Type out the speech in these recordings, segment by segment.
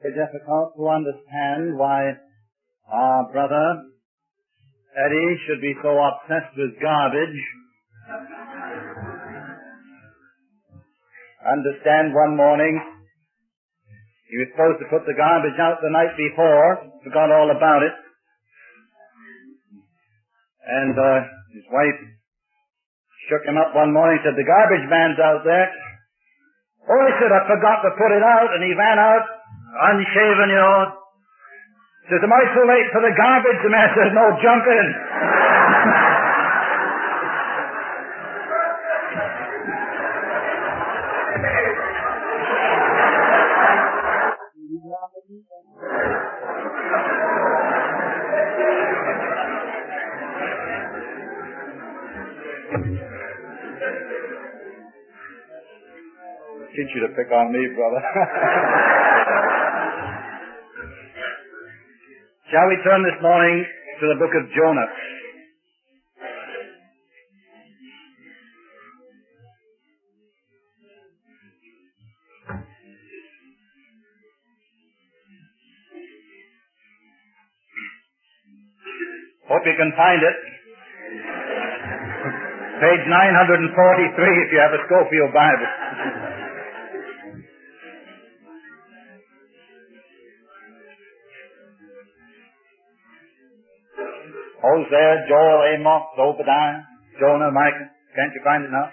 difficult to understand why our brother Eddie should be so obsessed with garbage. Understand, one morning he was supposed to put the garbage out the night before, forgot all about it, and his wife shook him up one morning, said, "The garbage man's out there." "Oh," he said, "I forgot to put it out," and he ran out, unshaven, you know. Says, "Am I too late for the garbage?" The man says, "No, jump in." Teach you to pick on me, brother. Shall we turn this morning to the book of Jonah? Hope you can find it. Page 943 if you have a Scofield Bible. Hosea, Joel, Amos, Obadiah, Jonah, Micah. Can't you find it now?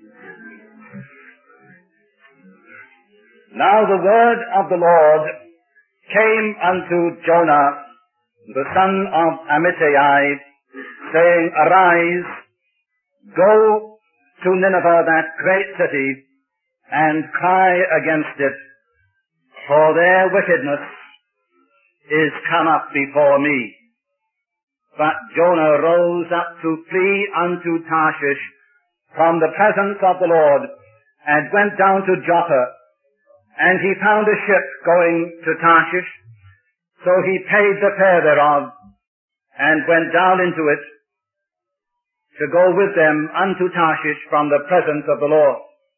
Now the word of the Lord came unto Jonah, the son of Amittai, saying, "Arise, go to Nineveh, that great city, and cry against it, for their wickedness is come up before me." But Jonah rose up to flee unto Tarshish from the presence of the Lord, and went down to Joppa. And he found a ship going to Tarshish, so he paid the fare thereof, and went down into it, to go with them unto Tarshish from the presence of the Lord.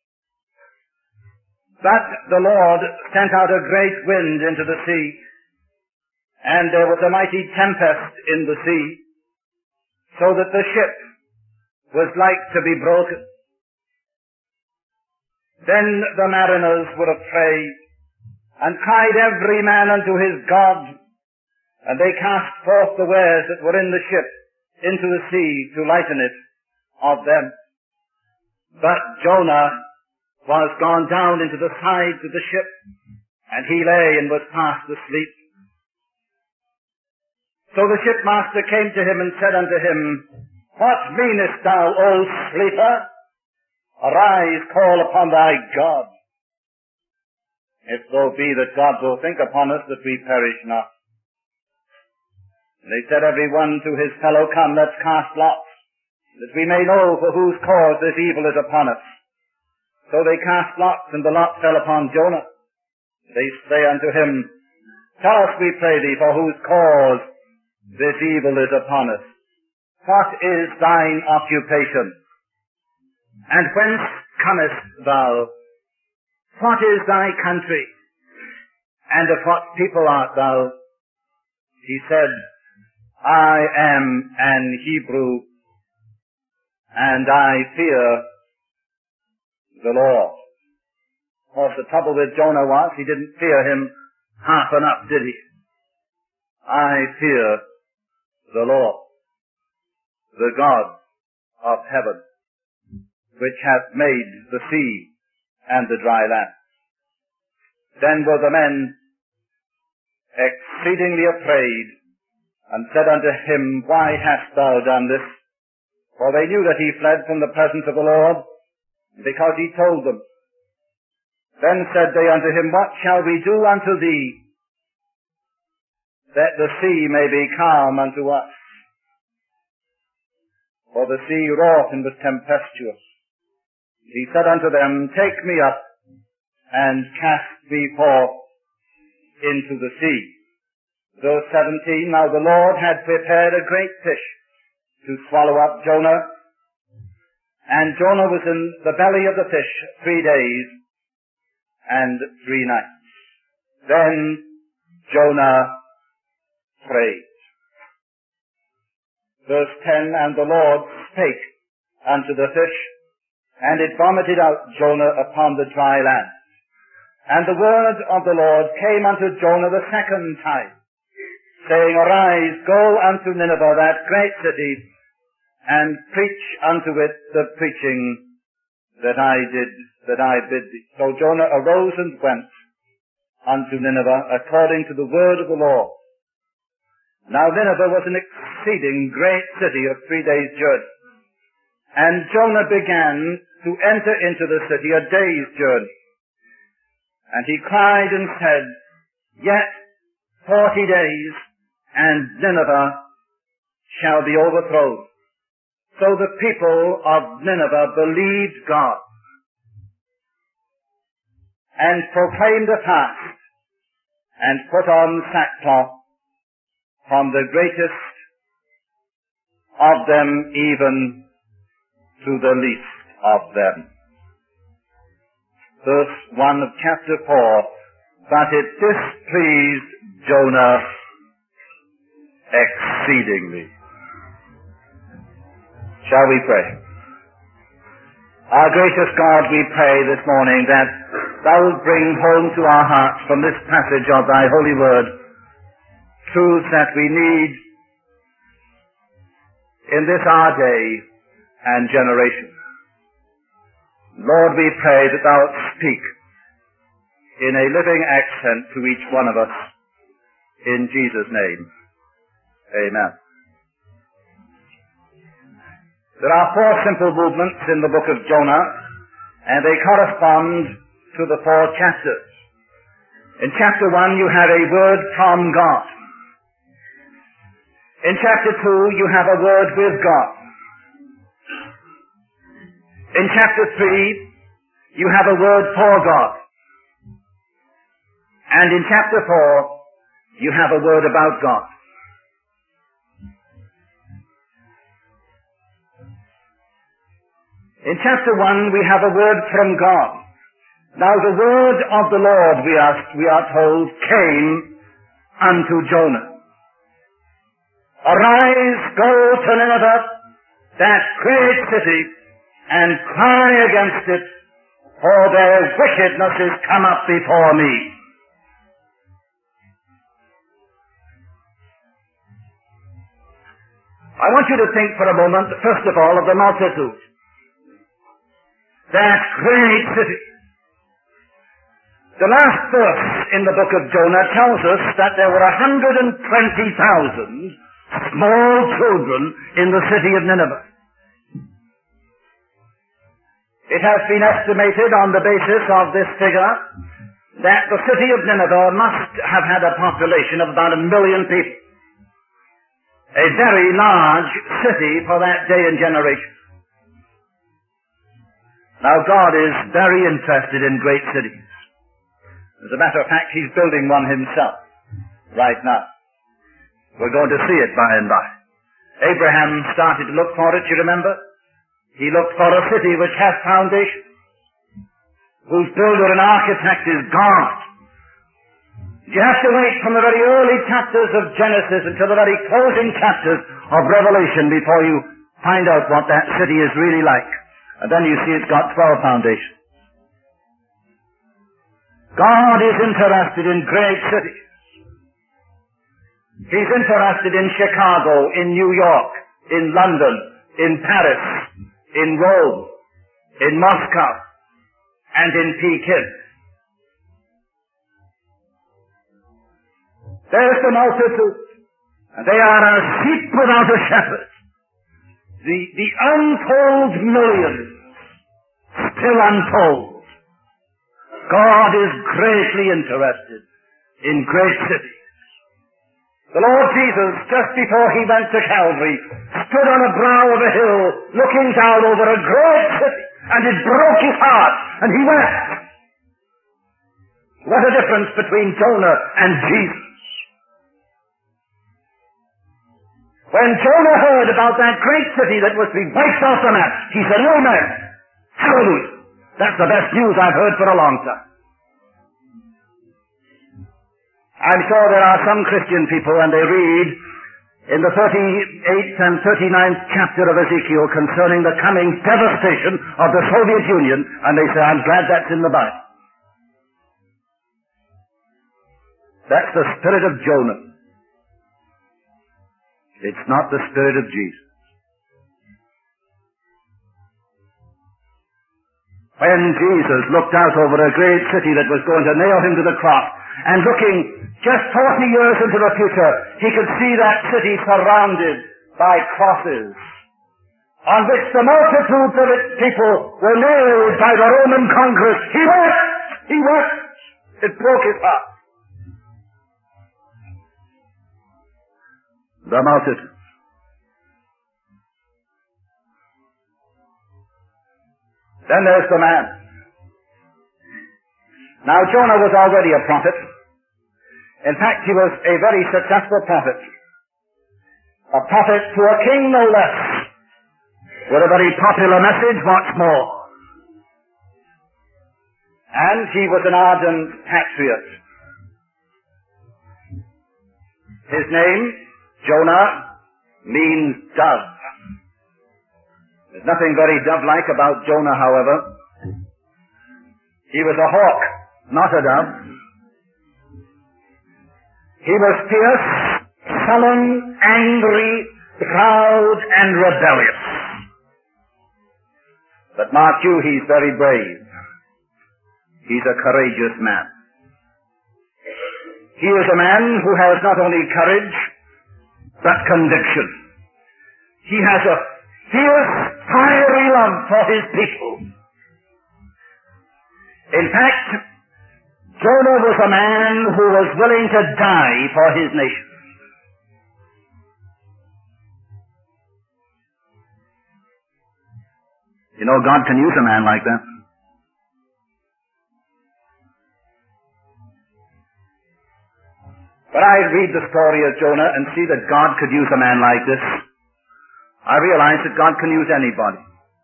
But the Lord sent out a great wind into the sea, and there was a mighty tempest in the sea, so that the ship was like to be broken. Then the mariners were afraid, and cried every man unto his God, and they cast forth the wares that were in the ship into the sea to lighten it of them. But Jonah was gone down into the sides of the ship, and he lay and was fast asleep. So the shipmaster came to him and said unto him, "What meanest thou, O sleeper? Arise, call upon thy God. If so be that God will think upon us that we perish not." And they said every one to his fellow, "Come, let's cast lots, that we may know for whose cause this evil is upon us." So they cast lots, and the lot fell upon Jonah. They say unto him, "Tell us, we pray thee, for whose cause this evil is upon us. What is thine occupation? And whence comest thou? What is thy country? And of what people art thou?" He said, "I am an Hebrew, and I fear the Lord." Of course, the trouble with Jonah was he didn't fear him half enough, did he? "I fear the Lord, the God of heaven, which hath made the sea and the dry land." Then were the men exceedingly afraid, and said unto him, "Why hast thou done this?" For they knew that he fled from the presence of the Lord, because he told them. Then said they unto him, "What shall we do unto thee, that the sea may be calm unto us?" For the sea wrought and was tempestuous. He said unto them, "Take me up, and cast me forth into the sea." Verse 17, Now the Lord had prepared a great fish to swallow up Jonah, and Jonah was in the belly of the fish 3 days and 3 nights. Then Jonah prayed. Verse 10, and the Lord spake unto the fish, and it vomited out Jonah upon the dry land. And the word of the Lord came unto Jonah the second time, saying, Arise, go unto Nineveh, that great city, and preach unto it the preaching that I bid thee. So Jonah arose and went unto Nineveh, according to the word of the Lord. Now Nineveh was an exceeding great city of 3 days' journey. And Jonah began to enter into the city a day's journey. And he cried and said, Yet 40 days, and Nineveh shall be overthrown. So the people of Nineveh believed God, and proclaimed a fast, and put on sackcloth, from the greatest of them even to the least of them. Verse 1 of chapter 4, But it displeased Jonah exceedingly. Shall we pray? Our gracious God, we pray this morning that Thou wilt bring home to our hearts from this passage of Thy holy word truths that we need in this our day and generation. Lord, we pray that Thou wilt speak in a living accent to each one of us. In Jesus' name, amen. There are 4 simple movements in the book of Jonah, and they correspond to the 4 chapters. In chapter 1, you have a word from God. In chapter 2, you have a word with God. In chapter 3, you have a word for God. And in chapter 4, you have a word about God. In chapter 1, we have a word from God. Now the word of the Lord, we are told, came unto Jonah. Arise, go to Nineveh, that great city, and cry against it, for their wickedness is come up before me. I want you to think for a moment, first of all, of the multitude. That great city. The last verse in the book of Jonah tells us that there were 120,000 small children in the city of Nineveh. It has been estimated on the basis of this figure that the city of Nineveh must have had a population of about 1 million people. A very large city for that day and generation. Now God is very interested in great cities. As a matter of fact, He's building one Himself right now. We're going to see it by and by. Abraham started to look for it, you remember? He looked for a city which has foundations, whose builder and architect is God. You have to wait from the very early chapters of Genesis until the very closing chapters of Revelation before you find out what that city is really like. And then you see it's got 12 foundations. God is interested in great cities. He's interested in Chicago, in New York, in London, in Paris, in Rome, in Moscow, and in Peking. There's the multitude. And they are a sheep without a shepherd. The untold millions, still untold. God is greatly interested in great cities. The Lord Jesus, just before He went to Calvary, stood on the brow of a hill, looking down over a great city, and it broke His heart, and He wept. What a difference between Jonah and Jesus. When Jonah heard about that great city that was to be wiped off the map, he said, Amen. Hallelujah. That's the best news I've heard for a long time. I'm sure there are some Christian people, and they read in the 38th and 39th chapter of Ezekiel concerning the coming devastation of the Soviet Union, and they say, I'm glad that's in the Bible. That's the spirit of Jonah. It's not the spirit of Jesus. When Jesus looked out over a great city that was going to nail him to the cross, and looking just 40 years into the future, he could see that city surrounded by crosses, on which the multitudes of its people were nailed by the Roman conquerors. He wept! He wept! It broke his heart. The multitude. Then there's the man. Now Jonah was already a prophet. In fact, he was a very successful prophet. A prophet to a king, no less. With a very popular message, what's more. And he was an ardent patriot. His name, Jonah, means dove. There's nothing very dove-like about Jonah, however. He was a hawk, not a dove. He was fierce, sullen, angry, proud, and rebellious. But mark you, he's very brave. He's a courageous man. He is a man who has not only courage, but conviction. He has a fierce, fiery love for his people. In fact, Jonah was a man who was willing to die for his nation. You know, God can use a man like that. When I read the story of Jonah and see that God could use a man like this, I realize that God can use anybody.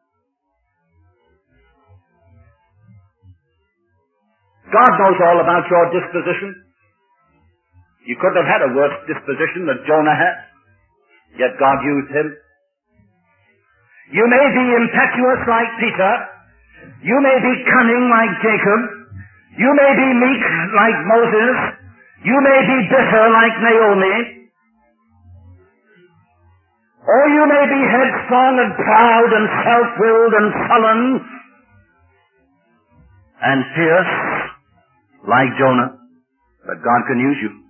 God knows all about your disposition. You couldn't have had a worse disposition than Jonah had, yet God used him. You may be impetuous like Peter. You may be cunning like Jacob. You may be meek like Moses. You may be bitter like Naomi. Or you may be headstrong and proud and self-willed and sullen and fierce like Jonah, but God can use you.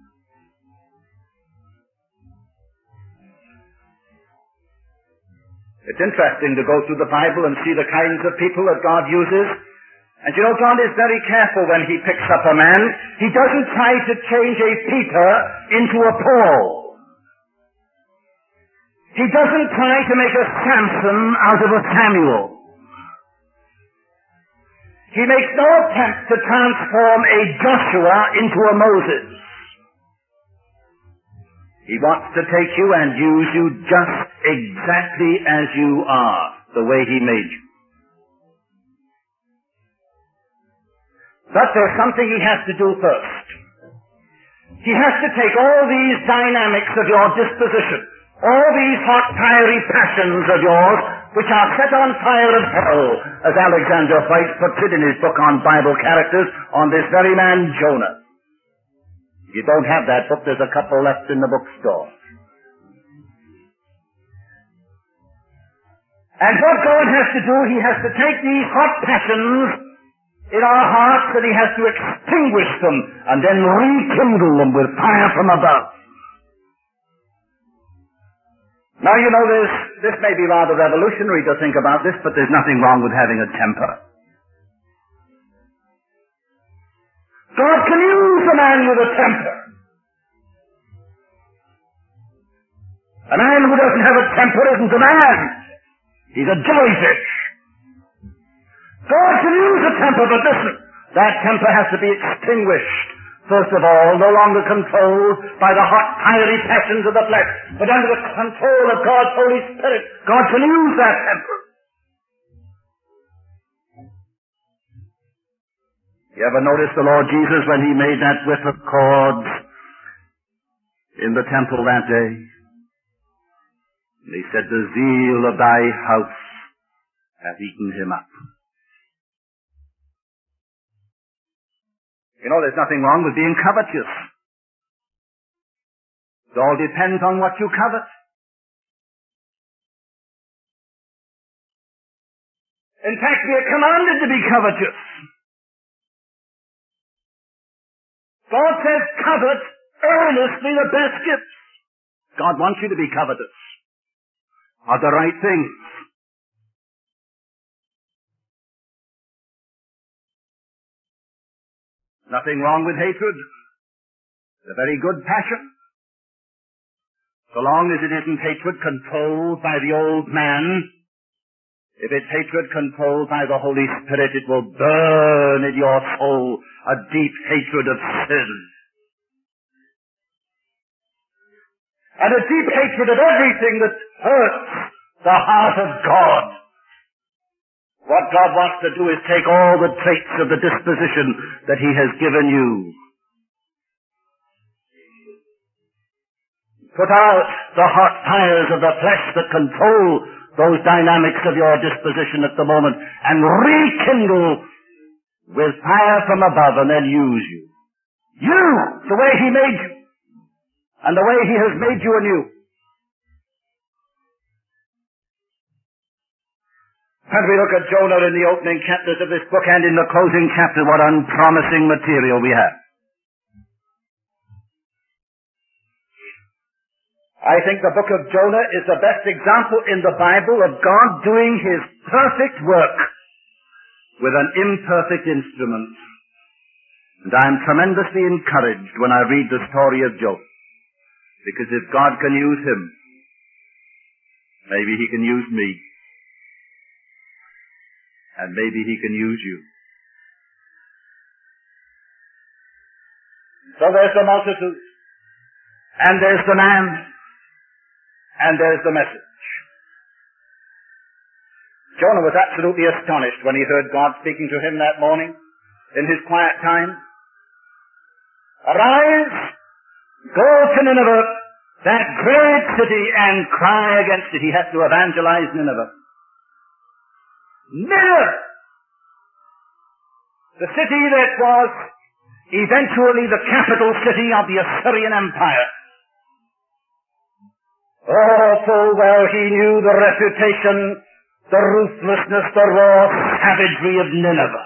It's interesting to go through the Bible and see the kinds of people that God uses. And you know, God is very careful when He picks up a man. He doesn't try to change a Peter into a Paul. He doesn't try to make a Samson out of a Samuel. He makes no attempt to transform a Joshua into a Moses. He wants to take you and use you just exactly as you are, the way He made you. But there's something He has to do first. He has to take all these dynamics of your disposition, all these hot, fiery passions of yours, which are set on fire of hell, as Alexander White puts it in his book on Bible characters, on this very man Jonah. If you don't have that book, there's a couple left in the bookstore. And what God has to do, He has to take these hot passions in our hearts and He has to extinguish them and then rekindle them with fire from above. Now, you know, this may be rather revolutionary to think about this, but there's nothing wrong with having a temper. God can use a man with a temper. A man who doesn't have a temper isn't a man. He's a jellyfish. God can use a temper, but listen, that temper has to be extinguished. First of all, no longer controlled by the hot, fiery passions of the flesh, but under the control of God's Holy Spirit. God can use that temper. You ever notice the Lord Jesus when He made that whip of cords in the temple that day. And he said, the zeal of thy house hath eaten him up. You know, there's nothing wrong with being covetous. It all depends on what you covet. In fact, we are commanded to be covetous. God says, covet earnestly the best gifts. God wants you to be covetous of the right things. Nothing wrong with hatred. It's a very good passion. So long as it isn't hatred controlled by the old man, if it's hatred controlled by the Holy Spirit, it will burn in your soul a deep hatred of sin. And a deep hatred of everything that hurts the heart of God. What God wants to do is take all the traits of the disposition that He has given you. Put out the hot fires of the flesh that control those dynamics of your disposition at the moment and rekindle with fire from above and then use you. You, the way He made you and the way He has made you anew. And we look at Jonah in the opening chapters of this book and in the closing chapter, what unpromising material we have. I think the book of Jonah is the best example in the Bible of God doing His perfect work with an imperfect instrument. And I'm tremendously encouraged when I read the story of Job. Because if God can use him, maybe He can use me. And maybe He can use you. So there's the multitude. And there's the man. And there's the message. Jonah was absolutely astonished when he heard God speaking to him that morning in his quiet time. Arise, go to Nineveh, that great city, and cry against it. He has to evangelize Nineveh. Nineveh! The city that was eventually the capital city of the Assyrian Empire. Oh, full well he knew the reputation, the ruthlessness, the raw savagery of Nineveh.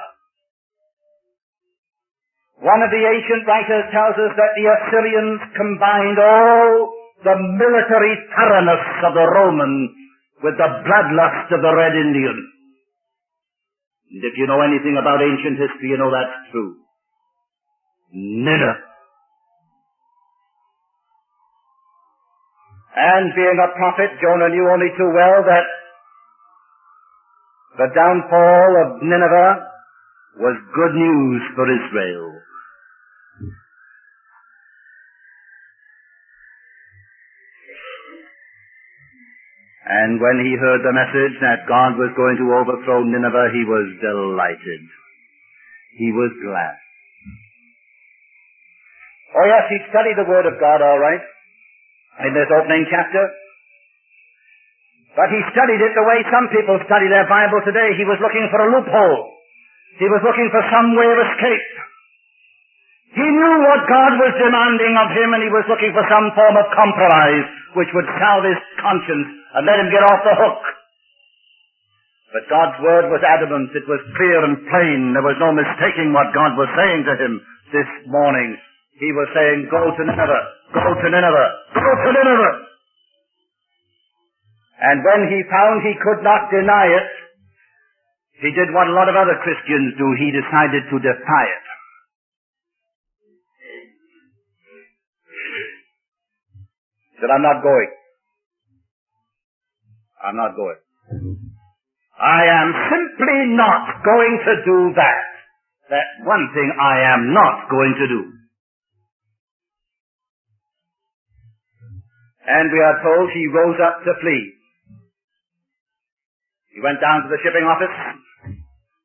One of the ancient writers tells us that the Assyrians combined all the military thoroughness of the Roman with the bloodlust of the Red Indian. And if you know anything about ancient history, you know that's true. Nineveh. And being a prophet, Jonah knew only too well that the downfall of Nineveh was good news for Israel. And when he heard the message that God was going to overthrow Nineveh, he was delighted. He was glad. Oh yes, he studied the Word of God all right in this opening chapter. But he studied it the way some people study their Bible today. He was looking for a loophole. He was looking for some way of escape. He knew what God was demanding of him, and he was looking for some form of compromise which would salve his conscience and let him get off the hook. But God's word was adamant. It was clear and plain. There was no mistaking what God was saying to him this morning. He was saying, go to Nineveh, go to Nineveh, go to Nineveh. And when he found he could not deny it, he did what a lot of other Christians do. He decided to defy it. He said, I'm not going. I'm not going. I am simply not going to do that. That's one thing I am not going to do. And we are told he rose up to flee. He went down to the shipping office.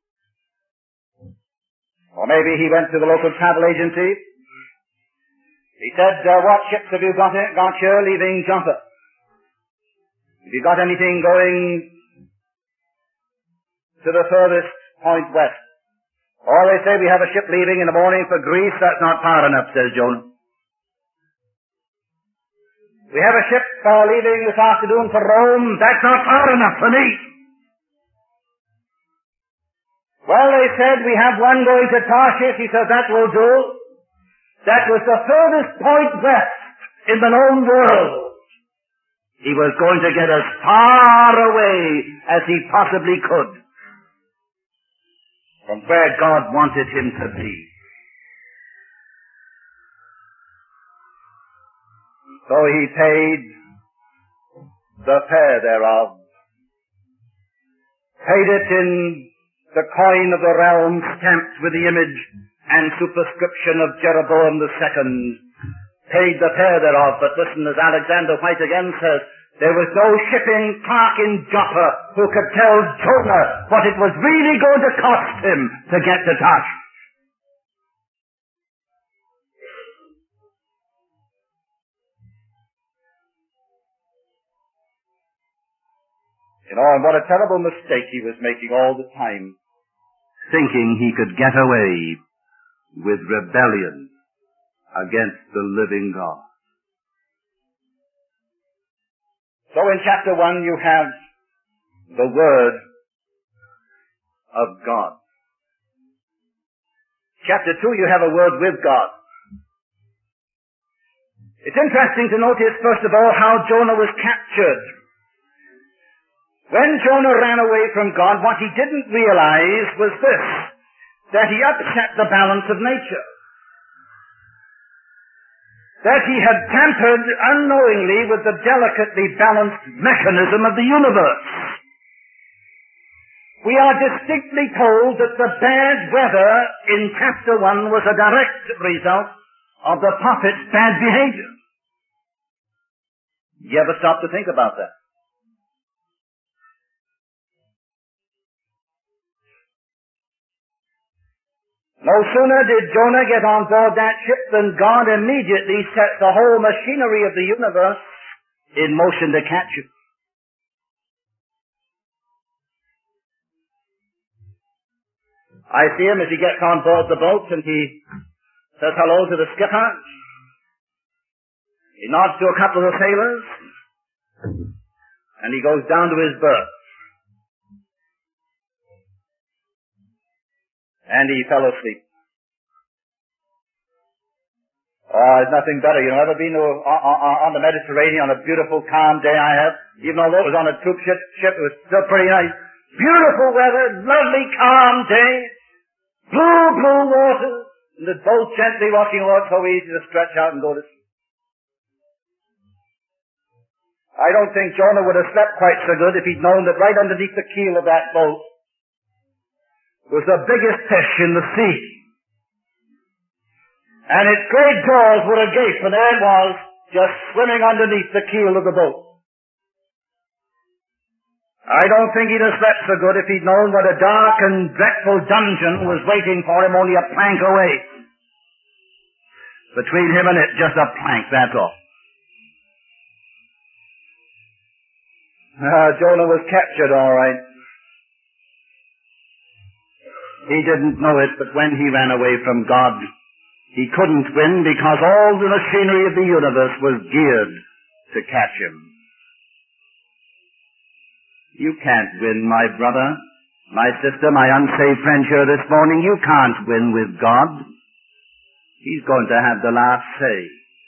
Or maybe he went to the local travel agency. He said, what ships have you got here leaving Joppa? Have you got anything going to the furthest point west? Or they say, we have a ship leaving in the morning for Greece. That's not far enough, says Jonah. We have a ship leaving this afternoon for Rome. That's not far enough for me. Well, they said, we have one going to Tarshish. He says, that will do. That was the furthest point west in the known world. He was going to get as far away as he possibly could from where God wanted him to be. So he paid the fare thereof, paid it in the coin of the realm stamped with the image and superscription of Jeroboam II, paid the fare thereof. But listen, as Alexander White again says, there was no shipping clerk in Joppa who could tell Jonah what it was really going to cost him to get to Tarshish. You know, and what a terrible mistake he was making all the time, thinking he could get away with rebellion against the living God. So in chapter 1 you have the Word of God. Chapter 2 you have a word with God. It's interesting to notice, first of all, how Jonah was captured. When Jonah ran away from God, what he didn't realize was this, that he upset the balance of nature. That he had tampered unknowingly with the delicately balanced mechanism of the universe. We are distinctly told that the bad weather in chapter 1 was a direct result of the prophet's bad behavior. You ever stop to think about that? No sooner did Jonah get on board that ship than God immediately set the whole machinery of the universe in motion to catch him. I see him as he gets on board the boat and he says hello to the skipper. He nods to a couple of the sailors and he goes down to his berth. And he fell asleep. Oh, there's nothing better. You know, ever been on the Mediterranean on a beautiful, calm day? I have. Even although it was on a troop ship, it was still pretty nice. Beautiful weather, lovely, calm day. Blue water. And the boat gently rocking along, so easy to stretch out and go to sleep. I don't think Jonah would have slept quite so good if he'd known that right underneath the keel of that boat was the biggest fish in the sea. And its great jaws would have gaped, and there it was, just swimming underneath the keel of the boat. I don't think he'd have slept so good if he'd known what a dark and dreadful dungeon was waiting for him only a plank away. Between him and it, just a plank, that's all. Jonah was captured, all right. He didn't know it, but when he ran away from God, he couldn't win because all the machinery of the universe was geared to catch him. You can't win, my brother, my sister, my unsaved friend here this morning. You can't win with God. He's going to have the last say.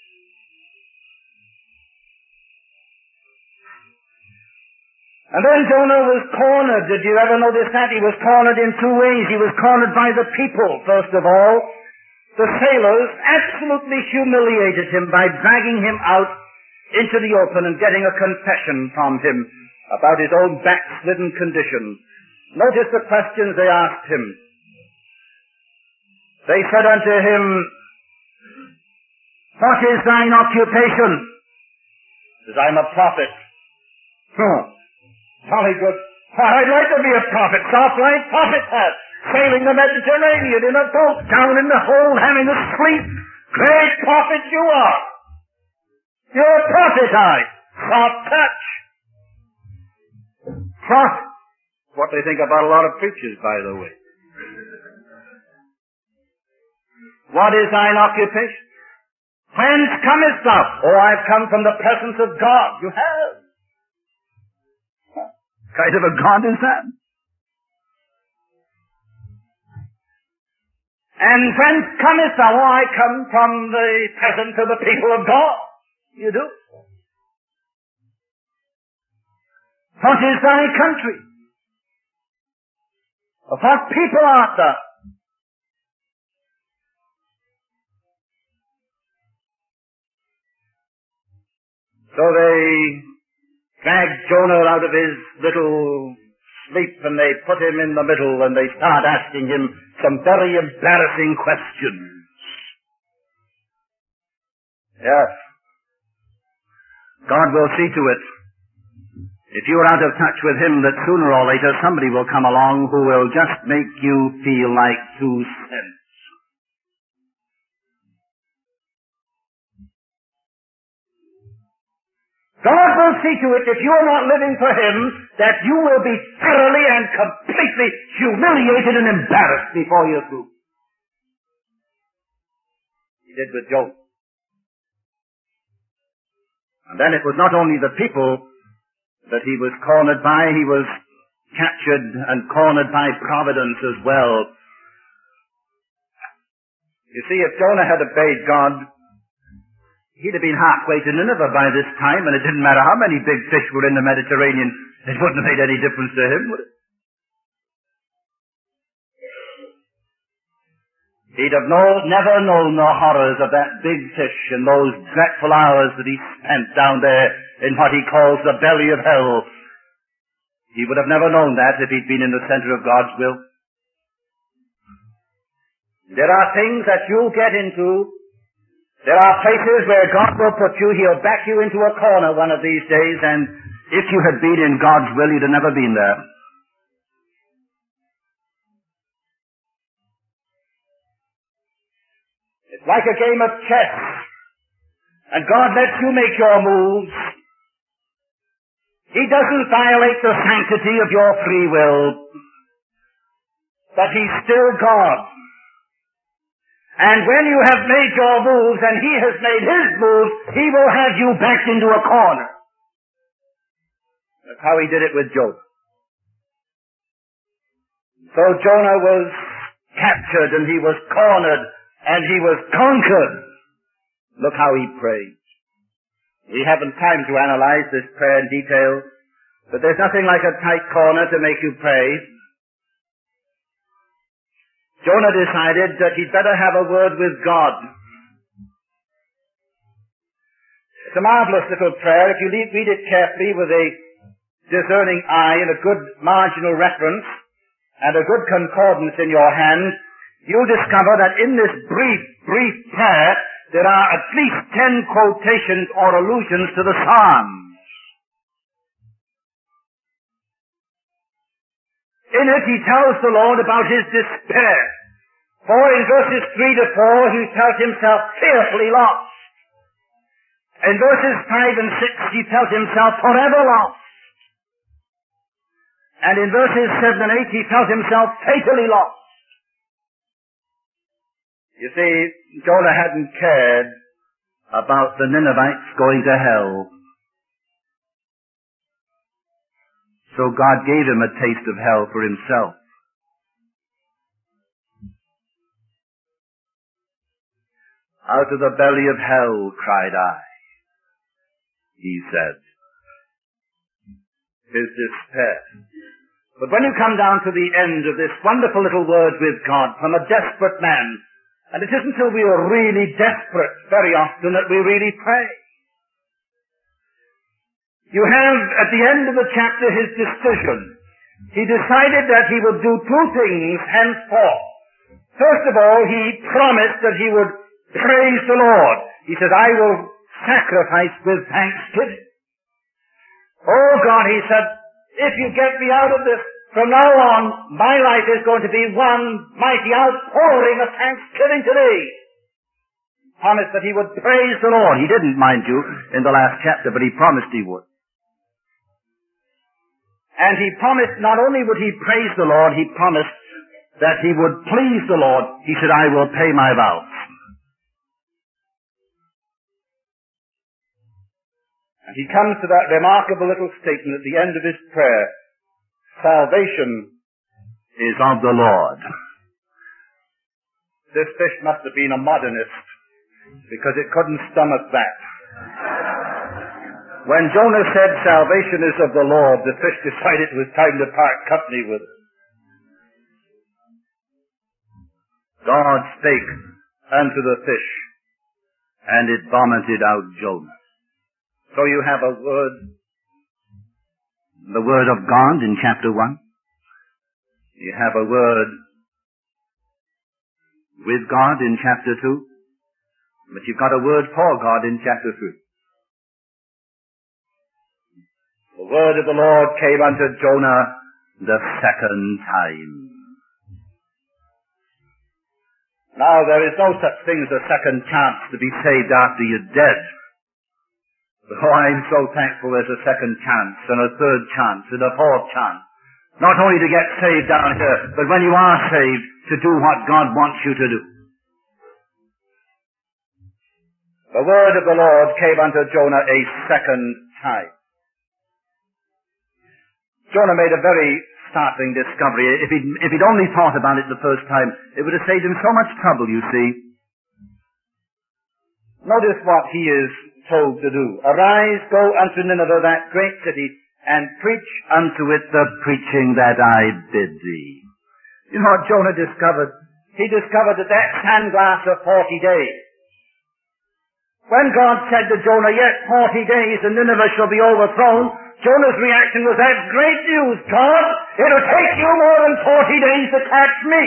And then Jonah was cornered. Did you ever notice that? He was cornered in two ways. He was cornered by the people, first of all. The sailors absolutely humiliated him by dragging him out into the open and getting a confession from him about his own backslidden condition. Notice the questions they asked him. They said unto him, "What is thine occupation?" He says, "I'm a prophet." Jolly good. I'd like to be a prophet, soft like prophet has, sailing the Mediterranean in a boat, down in the hold, having a sleep, Great prophet you are. You're a prophet, soft touch. Prophet. What they think about a lot of preachers, by the way. What is thine occupation? Whence comest thou? Oh, I've come from the presence of God. You have. What kind of a God is that? And whence comest thou? Oh, I come from the presence of the people of God. You do. What is thy country? Of what people art thou? So they dragged Jonah out of his little sleep and they put him in the middle and they start asking him some very embarrassing questions. Yes. God will see to it, if you are out of touch with him, that sooner or later somebody will come along who will just make you feel like 2 cents. God will see to it, if you are not living for him, that you will be thoroughly and completely humiliated and embarrassed before you're through. He did with Job. And then it was not only the people that he was cornered by, he was captured and cornered by providence as well. You see, if Jonah had obeyed God, he'd have been halfway to Nineveh by this time, and it didn't matter how many big fish were in the Mediterranean. It wouldn't have made any difference to him, would it? He'd have never known the horrors of that big fish and those dreadful hours that he spent down there in what he calls the belly of hell. He would have never known that if he'd been in the center of God's will. There are things that you'll get into. There are places where God will put you. He'll back you into a corner one of these days, and if you had been in God's will, you'd have never been there. It's like a game of chess, and God lets you make your moves. He doesn't violate the sanctity of your free will, but he's still God. And when you have made your moves and he has made his moves, he will have you backed into a corner. That's how he did it with Job. So Jonah was captured and he was cornered and he was conquered. Look how he prayed. We haven't time to analyze this prayer in detail, but there's nothing like a tight corner to make you pray. Jonah decided that he'd better have a word with God. It's a marvelous little prayer. If you read it carefully with a discerning eye and a good marginal reference and a good concordance in your hand, you'll discover that in this brief prayer, there are at least 10 quotations or allusions to the Psalms. In it, he tells the Lord about his despair. For in verses 3 to 4, he felt himself fearfully lost. In verses 5 and 6, he felt himself forever lost. And in verses 7 and 8, he felt himself fatally lost. You see, Jonah hadn't cared about the Ninevites going to hell. So God gave him a taste of hell for himself. Out of the belly of hell cried I, he said. His despair. But when you come down to the end of this wonderful little word with God from a desperate man, and it isn't until we are really desperate very often that we really pray. You have, at the end of the chapter, his decision. He decided that he would do 2 things henceforth. First of all, he promised that he would praise the Lord. He said, I will sacrifice with thanksgiving. Oh God, he said, if you get me out of this, from now on, my life is going to be one mighty outpouring of thanksgiving to thee. promised that he would praise the Lord. He didn't, mind you, in the last chapter, but he promised he would. And he promised not only would he praise the Lord, he promised that he would please the Lord. He said, I will pay my vows. And he comes to that remarkable little statement at the end of his prayer. Salvation is of the Lord. This fish must have been a modernist, because it couldn't stomach that. When Jonah said salvation is of the Lord, the fish decided it was time to part company with it. God spake unto the fish, and it vomited out Jonah. So you have a word, the word of God in chapter 1. You have a word with God in chapter 2. But you've got a word for God in chapter 3. The word of the Lord came unto Jonah the second time. Now there is no such thing as a second chance to be saved after you're dead. Oh, I'm so thankful there's a second chance and a third chance and a fourth chance. Not only to get saved down here, but when you are saved, to do what God wants you to do. The word of the Lord came unto Jonah a second time. Jonah made a very startling discovery. If he'd only thought about it the first time, it would have saved him so much trouble, you see. Notice what he is told to do. Arise, go unto Nineveh, that great city, and preach unto it the preaching that I bid thee. You know what Jonah discovered? He discovered that sandglass of 40 days. When God said to Jonah, yet 40 days and Nineveh shall be overthrown, Jonah's reaction was, that's great news, God. It'll take you more than 40 days to catch me.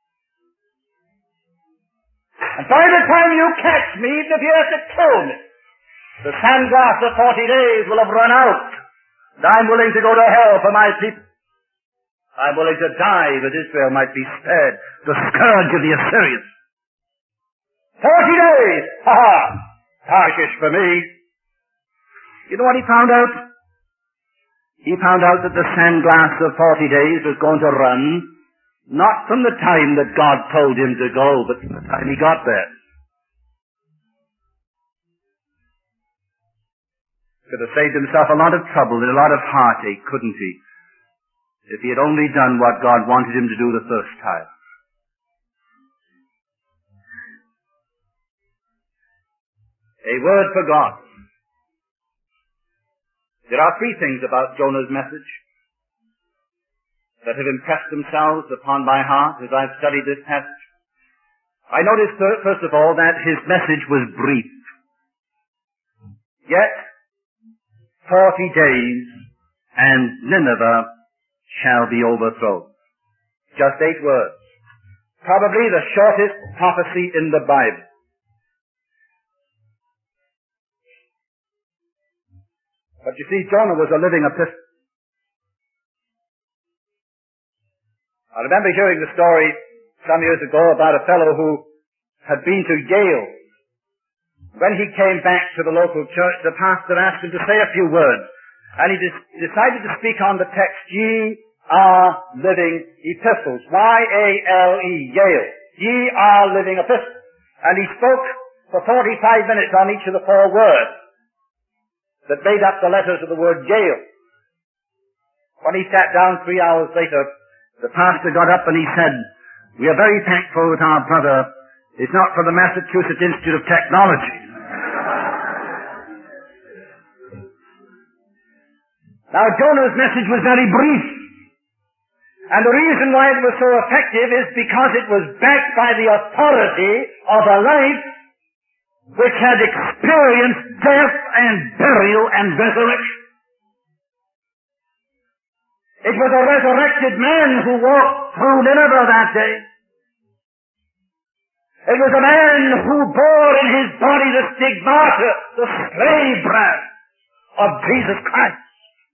And by the time you catch me, even if you have to kill me, the sandglass of 40 days will have run out. And I'm willing to go to hell for my people. I'm willing to die that Israel might be spared the scourge of the Assyrians. 40 days! Ha ha! Tarshish for me. You know what he found out? He found out that the sandglass of 40 days was going to run, not from the time that God told him to go, but from the time he got there. Could have saved himself a lot of trouble and a lot of heartache, couldn't he? If he had only done what God wanted him to do the first time. A word for God. There are three things about Jonah's message that have impressed themselves upon my heart as I've studied this passage. I noticed, first of all, that his message was brief. Yet 40 days and Nineveh shall be overthrown. Just 8 words. Probably the shortest prophecy in the Bible. But you see, Jonah was a living epistle. I remember hearing the story some years ago about a fellow who had been to Yale. When he came back to the local church, the pastor asked him to say a few words. And he decided to speak on the text, Ye are living epistles. Y-A-L-E, Yale. Ye are living epistles. And he spoke for 45 minutes on each of the 4 words that made up the letters of the word Yale. When he sat down 3 hours later, the pastor got up and he said, we are very thankful that our brother is not from the Massachusetts Institute of Technology. Now Jonah's message was very brief. And the reason why it was so effective is because it was backed by the authority of a life which had experienced death and burial and resurrection. It was a resurrected man who walked through Nineveh that day. It was a man who bore in his body the stigmata, the slave brand of Jesus Christ.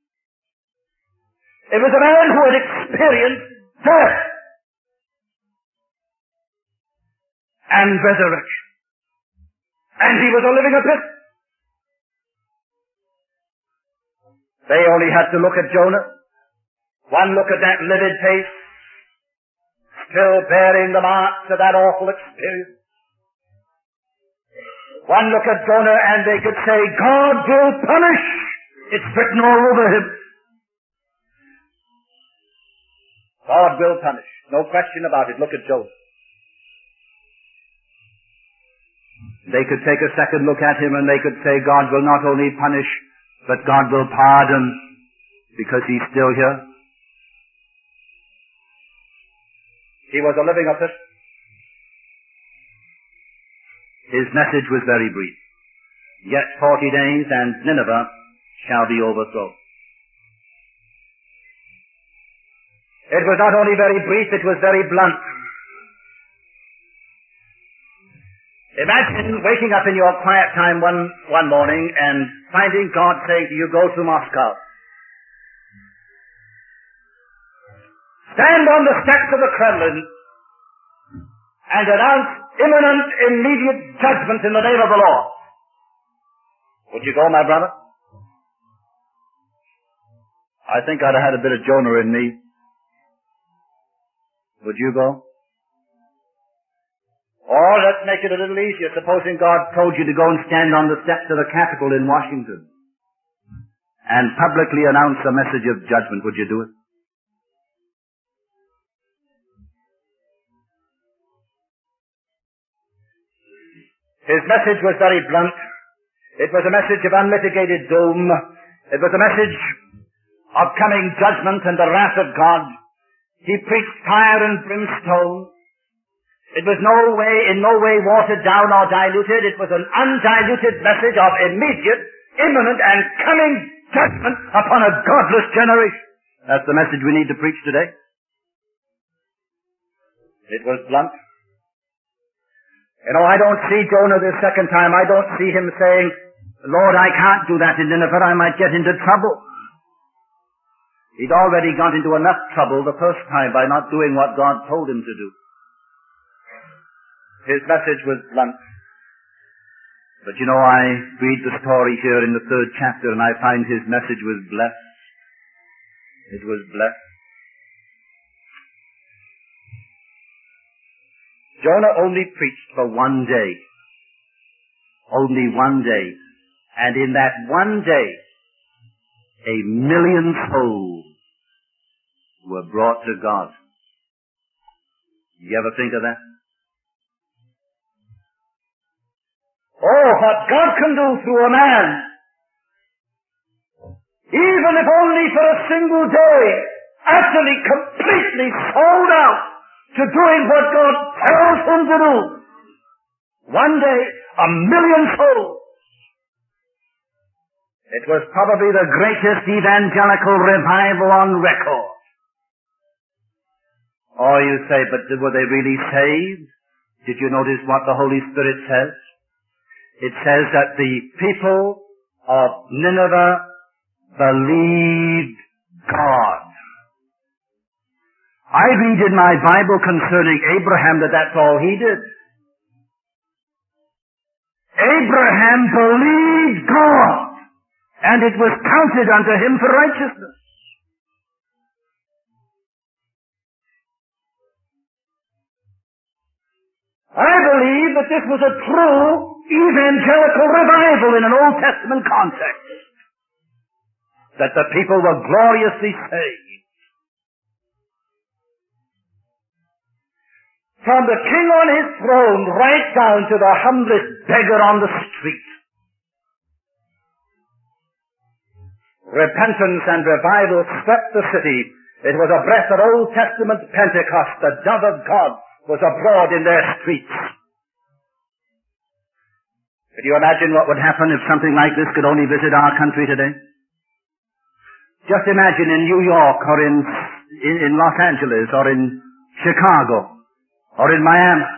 It was a man who had experienced death and resurrection. And he was a living epistle. They only had to look at Jonah. One look at that livid face, still bearing the marks of that awful experience. One look at Jonah and they could say, God will punish. It's written all over him. God will punish. No question about it. Look at Jonah. They could take a second look at him and they could say, God will not only punish, but God will pardon because he's still here. He was a living epistle. His message was very brief. Yet 40 days and Nineveh shall be overthrown. It was not only very brief, it was very blunt. Imagine waking up in your quiet time one morning and finding God saying to you, go to Moscow. Stand on the steps of the Kremlin and announce imminent, immediate judgment in the name of the Lord. Would you go, my brother? I think I'd have had a bit of Jonah in me. Would you go? Or let's make it a little easier. Supposing God told you to go and stand on the steps of the Capitol in Washington and publicly announce a message of judgment. Would you do it? His message was very blunt. It was a message of unmitigated doom. It was a message of coming judgment and the wrath of God. He preached fire and brimstone. It was in no way watered down or diluted. It was an undiluted message of immediate, imminent, and coming judgment upon a godless generation. That's the message we need to preach today. It was blunt. You know, I don't see Jonah this second time. I don't see him saying, Lord, I can't do that in Nineveh. I might get into trouble. He'd already got into enough trouble the first time by not doing what God told him to do. His message was blunt. But you know, I read the story here in the 3rd chapter and I find his message was blessed. It was blessed. Jonah only preached for one day. Only one day. And in that one day, 1,000,000 souls were brought to God. You ever think of that? Oh, what God can do through a man. Even if only for a single day, utterly, completely sold out to doing what God tells him to do. One day, 1,000,000 souls. It was probably the greatest evangelical revival on record. Oh, you say, but were they really saved? Did you notice what the Holy Spirit says? It says that the people of Nineveh believed God. I read in my Bible concerning Abraham that that's all he did. Abraham believed God, and it was counted unto him for righteousness. I believe that this was a true evangelical revival in an Old Testament context. That the people were gloriously saved. From the king on his throne right down to the humblest beggar on the street. Repentance and revival swept the city. It was a breath of Old Testament Pentecost. The dove of God was abroad in their streets. Could you imagine what would happen if something like this could only visit our country today? Just imagine in New York or in Los Angeles or in Chicago or in Miami.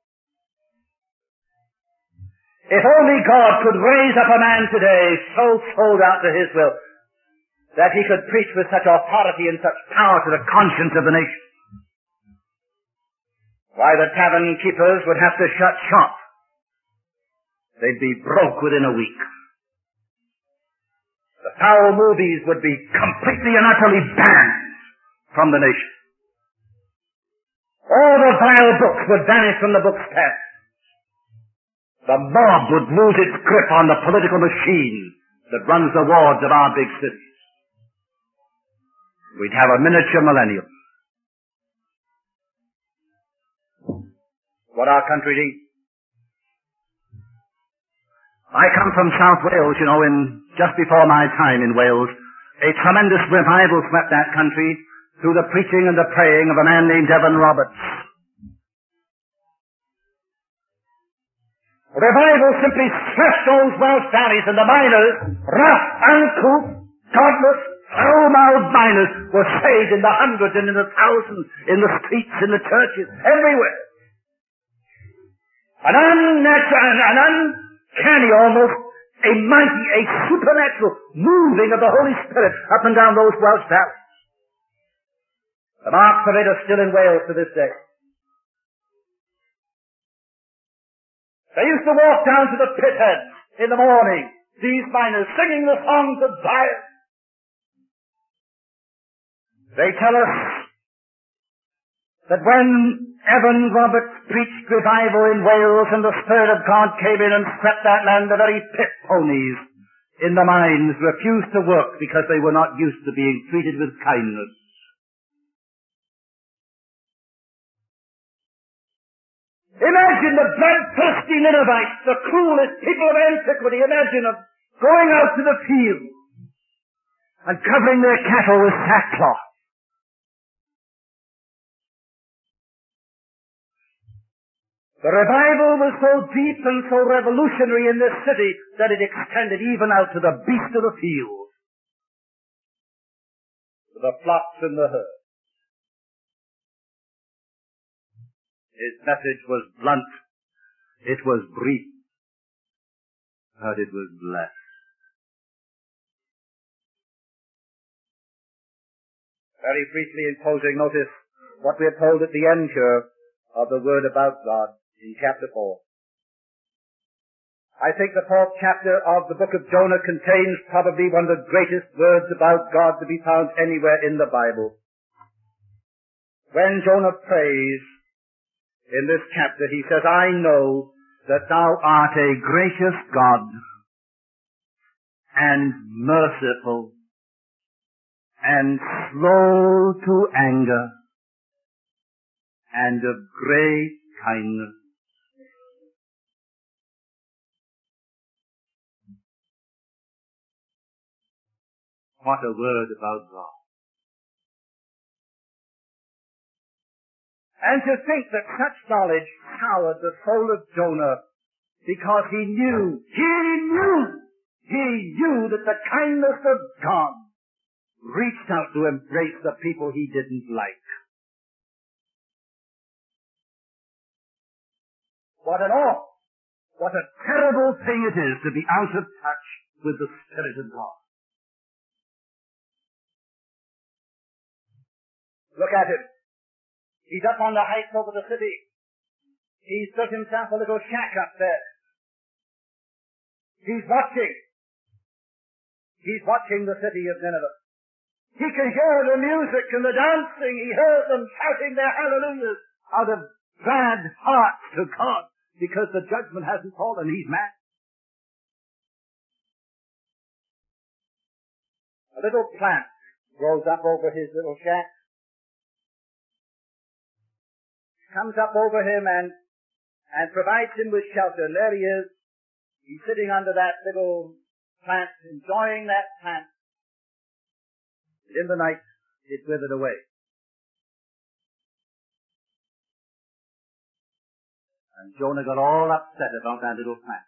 If only God could raise up a man today so sold out to his will that he could preach with such authority and such power to the conscience of the nation. Why, the tavern keepers would have to shut shop. they'd be broke within a week. The foul movies would be completely and utterly banned from the nation. All the vile books would vanish from the bookstand. The mob would lose its grip on the political machine that runs the wards of our big cities. We'd have a miniature millennium. What our country needs. I come from South Wales, just before my time in Wales. A tremendous revival swept that country through the preaching and the praying of a man named Evan Roberts. Revival simply swept those Welsh valleys, and the miners, rough, uncouth, godless, foul-mouthed miners, were saved in the hundreds and in the thousands, in the streets, in the churches, everywhere. An uncanny, almost a mighty, a supernatural moving of the Holy Spirit up and down those Welsh valleys. The marks of it are still in Wales to this day. They used to walk down to the pit heads in the morning, these miners singing the songs of Zion. They tell us that when Evan Roberts preached revival in Wales and the Spirit of God came in and swept that land, the very pit ponies in the mines refused to work because they were not used to being treated with kindness. Imagine the bloodthirsty Ninevites, the cruelest people of antiquity. Imagine them going out to the field and covering their cattle with sackcloth. The revival was so deep and so revolutionary in this city that it extended even out to the beast of the field, to the flocks and the herd. His message was blunt, it was brief, but it was blessed. Very briefly in closing, notice what we are told at the end here of the Word about God in chapter 4. I think the 4th chapter of the book of Jonah contains probably one of the greatest words about God to be found anywhere in the Bible. When Jonah prays, in this chapter, he says, I know that thou art a gracious God and merciful and slow to anger and of great kindness. What a word about God. And to think that such knowledge soured the soul of Jonah because he knew that the kindness of God reached out to embrace the people he didn't like. What a terrible thing it is to be out of touch with the Spirit of God. Look at him. He's up on the heights over the city. He's built himself a little shack up there. He's watching. He's watching the city of Nineveh. He can hear the music and the dancing. He hears them shouting their hallelujahs out of glad hearts to God because the judgment hasn't fallen. He's mad. A little plant grows up over his little shack. Comes up over him and provides him with shelter. And there he is. He's sitting under that little plant, enjoying that plant. In the night, it withered away. And Jonah got all upset about that little plant.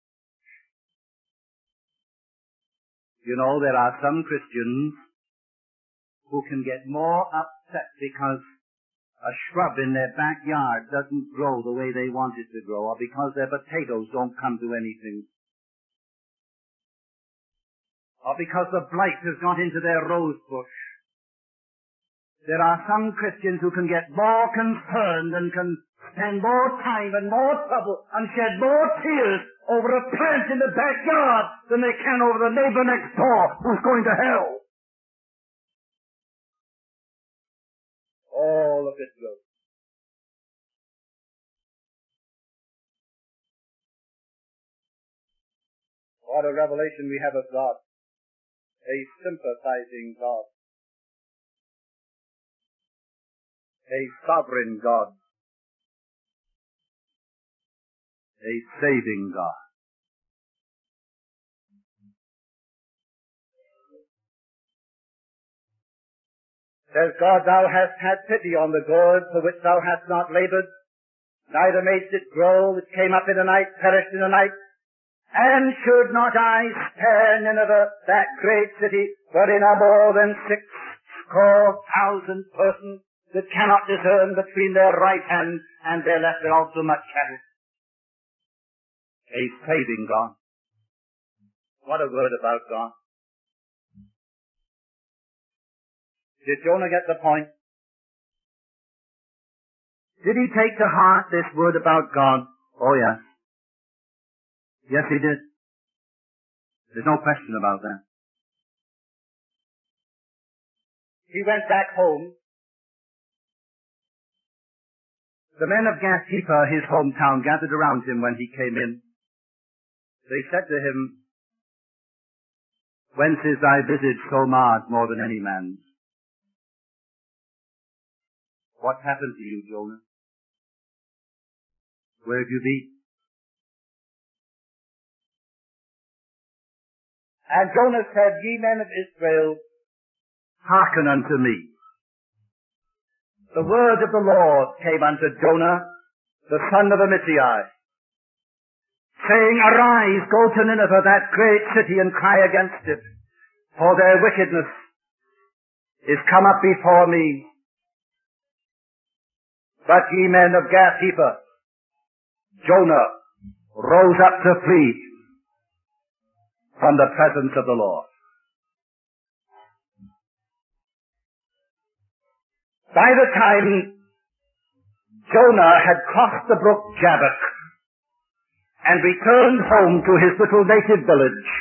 You know, there are some Christians who can get more upset because a shrub in their backyard doesn't grow the way they want it to grow, or because their potatoes don't come to anything, or because the blight has got into their rose bush. There are some Christians who can get more concerned and can spend more time and more trouble and shed more tears over a plant in the backyard than they can over the neighbor next door who's going to hell. All of it goes. What a revelation we have of God. A sympathizing God. A sovereign God. A saving God. Says God, thou hast had pity on the gourd for which thou hast not labored, neither madest it grow, which came up in the night, perished in the night. And should not I spare Nineveh, that great city, wherein are more than 6,000 persons that cannot discern between their right hand and their left, and also much cattle? A saving God. What a word about God. Did Jonah get the point? Did he take to heart this word about God? Oh yes. Yes, he did. There's no question about that. He went back home. The men of Gath-hepher, his hometown, gathered around him when he came in. They said to him, "Whence is thy visage so marred more than any man's?" What happened to you, Jonah? Where have you been? And Jonah said, "Ye men of Israel, hearken unto me. The word of the Lord came unto Jonah, the son of Amittai, saying, Arise, go to Nineveh, that great city, and cry against it, for their wickedness is come up before me. But ye men of Gath-hepher, Jonah rose up to flee from the presence of the Lord." By the time Jonah had crossed the brook Jabbok and returned home to his little native village,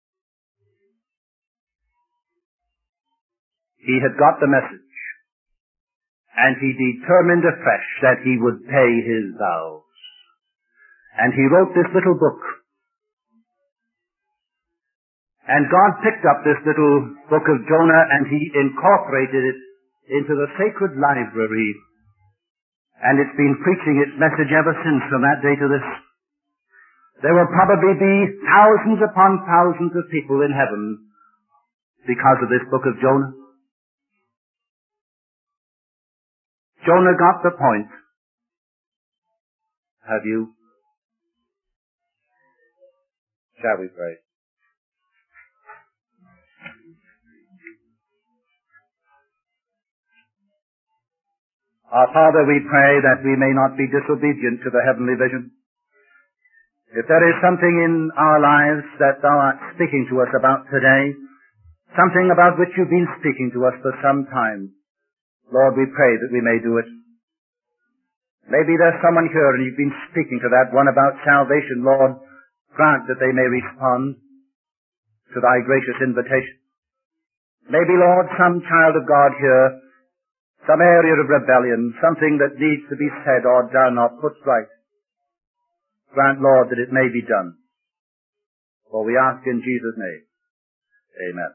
he had got the message, and he determined afresh that he would pay his vows. And he wrote this little book. And God picked up this little book of Jonah and he incorporated it into the sacred library. And it's been preaching its message ever since, from that day to this. There will probably be thousands upon thousands of people in heaven because of this book of Jonah. Jonah got the point. Have you? Shall we pray? Our Father, we pray that we may not be disobedient to the heavenly vision. If there is something in our lives that thou art speaking to us about today, something about which you've been speaking to us for some time, Lord, we pray that we may do it. Maybe there's someone here and you've been speaking to that one about salvation. Lord, grant that they may respond to thy gracious invitation. Maybe, Lord, some child of God here, some area of rebellion, something that needs to be said or done or put right. Grant, Lord, that it may be done. For we ask in Jesus' name. Amen.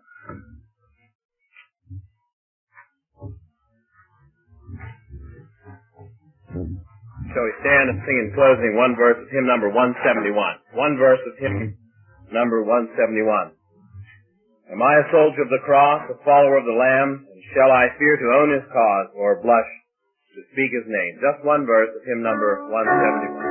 Shall we stand and sing in closing one verse of hymn number 171? One verse of hymn number 171. Am I a soldier of the cross, a follower of the Lamb? And shall I fear to own his cause, or blush to speak his name? Just one verse of hymn number 171.